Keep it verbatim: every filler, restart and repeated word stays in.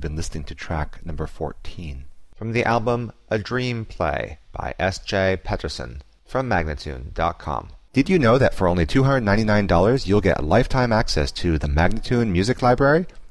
been listening to track number fourteen. From the album A Dream Play by S J Peterson from Magnatune dot com. Did you know that for only two hundred ninety-nine dollars you'll get lifetime access to the Magnatune Music Library?